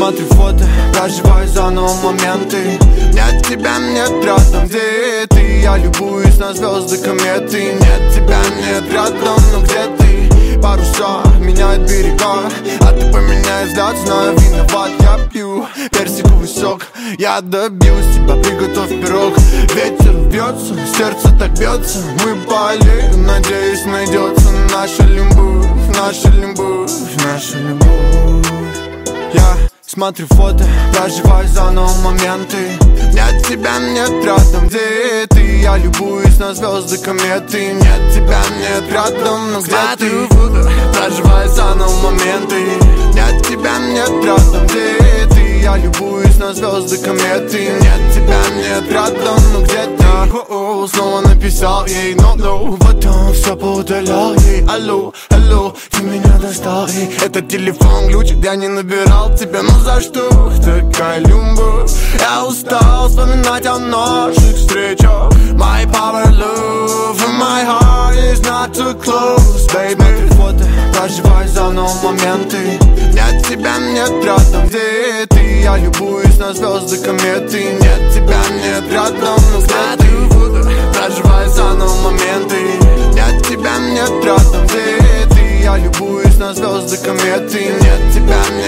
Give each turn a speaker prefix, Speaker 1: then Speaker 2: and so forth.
Speaker 1: Смотрю фото, проживаю заново моменты. Нет тебя, нет рядом, где ты? Я любуюсь на звезды, кометы. Нет тебя, нет рядом, но где ты? Паруса меняют берега, а ты поменяй взгляд, знаю, виноват. Я пью персиковый сок, я добьюсь тебя, приготовь пирог. Ветер бьется, сердце так бьется. Мы по аллее, надеюсь, найдется наша любовь, наша любовь, наша любовь. Я смотрю фото, проживаю заново моменты. Нет тебя, нет рядом, где ты? Я любуюсь на звезды, кометы. Нет тебя, нет рядом, но где ты? Смотрю фото, проживаю заново моменты. Нет тебя, нет рядом, где ты? Я любуюсь на звезды, кометы. Нет тебя, нет рядом, но где ты? Снова написал ей no, потом все поудалял ей. Алло, алло, ты меня достал ей. Это телефон, ключ, я не набирал тебя. Но за что такая любовь? Я устал вспоминать о наших встречах. My power love and my heart is not too close, baby. Смотрю фото, проживаю заново моменты. Нет тебя, нет рядом, где ты? Я любуюсь на звезды, кометы. Нет тебя, нет рядом, но где ты? Проживаю заново моменты. Нет тебя, нет рядом, где ты? Я любуюсь на звезды, кометы. Нет тебя, нет